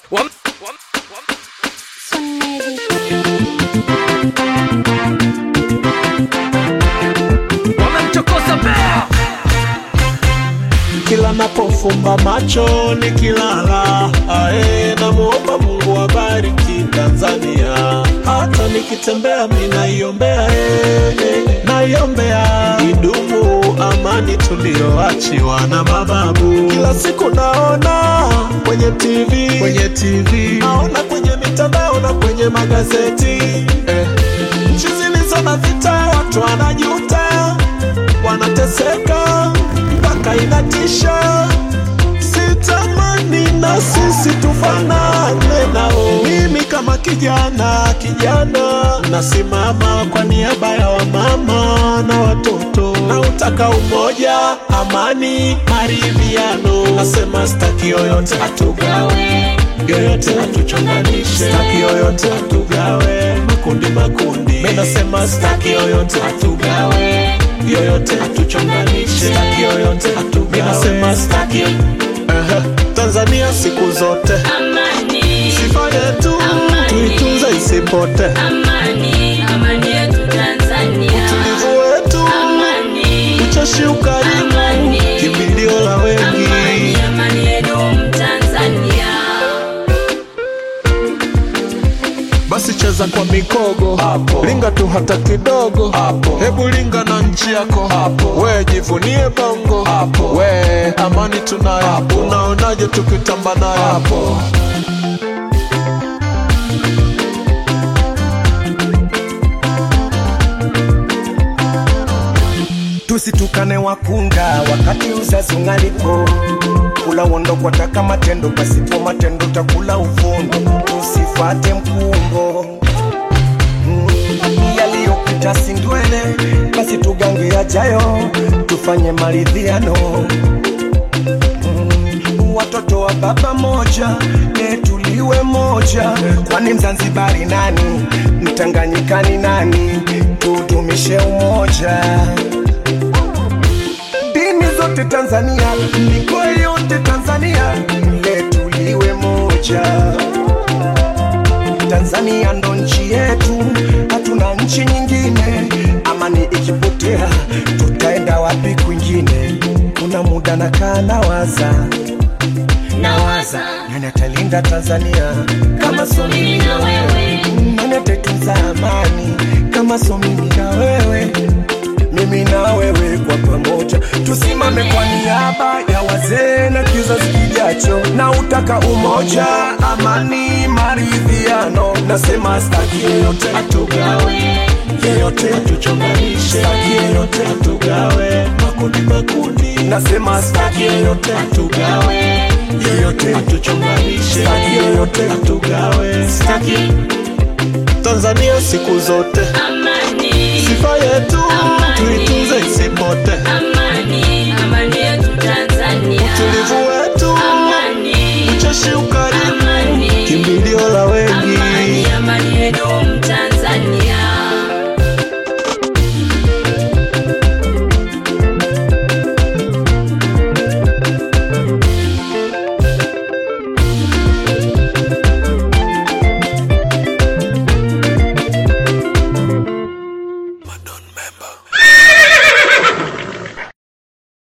Kila napofumba macho nikilala, namuomba Mungu abariki Tanzania. Hata nikitembea mimi naiombea, naiombea idumu amani tulioachiwa na mababu. Kila siku naona kwenye TV, naona kwenye mitandao na kwenye magazeti, nchi zilizo na vita watu wanajuta, wanateseka mpaka inatisha. Sitamani na sisi tufanane nao. Mimi kama kijana nasimama kwa niaba ya wamama na watoto. Na utaka umoja, amani, maridhiano. Nasema staki yoyote atugawe, yoyote atuchonganishe. Staki yoyote atugawe, makundi. Mimi nasema staki yoyote atugawe, yoyote atuchonganishe. Staki yoyote atugawe. Mimi nasema staki Tanzania siku zote amani, sifa yetu tuitunze isipote. Amani, amani yetu Tanzania. Utulivu wetu amani, ucheshi ukarimu, kimbilio la wengi. Amani, amani yetu Tanzania. Basi cheza kwa mikogo hapo, linga tu hata kidogo hapo. Hebu linga na nchi yako hapo, we jivunie bongo hapo. We amani tunayo, unaonaje tukitamba nayo hapo? Tusitukane wakunga wakati uzazi ungalipo. Kula wondo kwa taka matendo, pasipo matendo takula ufundo. Tusifate mkumbo, yaliyopita si ndwele. Basi tugange yajayo, tufanye maridhiano. Watoto wa baba moja, tuliwe moja. Kwani Mzanzibari nani, Mtanganyikani nani? Tudumishe umoja. Zote Tanzania, mikoa yote Tanzania, tuliwe moja. Tanzania ndo nchi yetu, hatuna nchi nyingine. Amani ikipotea, tutaenda wapi kwingine? Kuna muda nakaa nawaza, nani atalinda Tanzania kama so mimi na wewe? Nani atatunza amani kama so mimi na wewe? Mimi na wewe kwa pamoja, tusimame kwa niaba ya wazee na kizazi kijacho. Na utaka umoja, amani, maridhiano. Nasema staki yoyote atugawe, yoyote atuchonganishe. Staki yoyote atugawe, makundi. Nasema staki yoyote atugawe, yoyote atuchonganishe. Staki yoyote atugawe, staki Tanzania siku zote amani, sifa yetu tuitunze isipote.